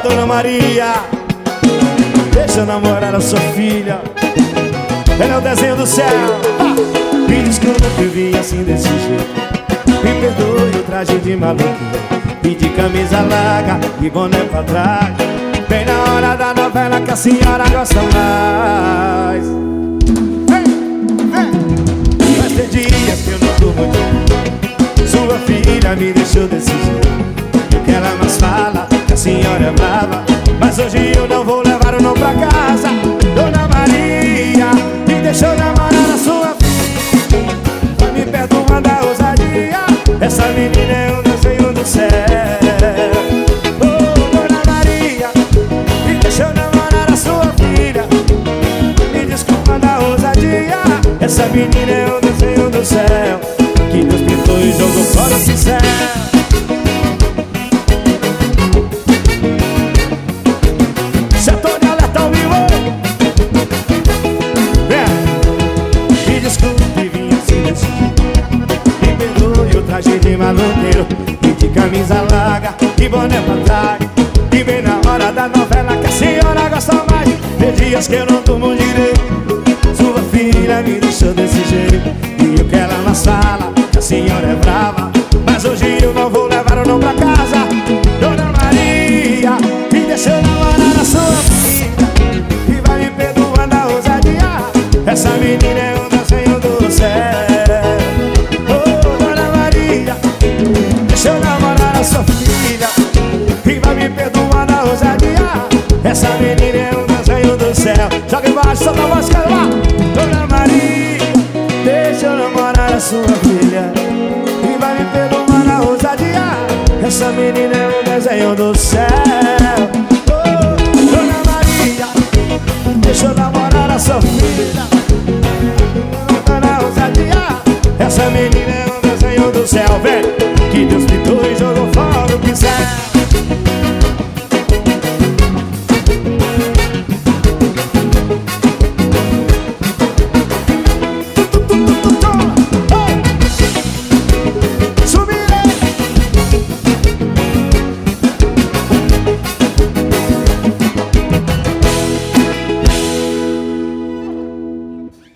Dona Maria, deixa eu namorar a sua filha. Ela é o desenho do céu. Me desculpa que eu vim assim desse jeito. Me perdoe o traje de maluco e de camisa larga e boné pra trás. Bem na hora da novela que a senhora gosta mais. Mas tem dias que eu não tô muito. Sua filha me deixou desse jeito. E o que ela mais fala, que a senhora é brava. Mas hoje eu não vou levar o não pra casa. Dona Maria, me deixou namorar a sua filha. Vai me perdoar da ousadia. Essa menina é um desenho do céu. Oh, Dona Maria, me deixou namorar a sua filha. Me desculpa da ousadia. Essa menina é um desenho do céu. Que Deus pintou e jogou fora o pincel. Traje de maloqueiro e de camisa larga e boné pra trás. E bem na hora da novela que a senhora gosta mais. Tem dias que eu não durmo direito. Sua filha me deixou desse jeito. E eu quero na sala, que a senhora é brava. Mas hoje eu não vou levar o não pra casa. Dona Maria, me deixou namorar a sua filha. E vai me perdoar da ousadia. Essa menina é um desenho do céu. Deixa eu namorar a sua filha e vai me perdoar da ousadia. Essa menina é um desenho do céu. Joga embaixo, solta a voz, cara lá. Dona Maria, deixa eu namorar a sua filha e vai me perdoar da ousadia. Essa menina é um desenho do céu. Oh, Dona Maria, deixa eu namorar a sua filha e vai me perdoar da ousadia. Essa menina é um desenho do céu, velho. Que Deus me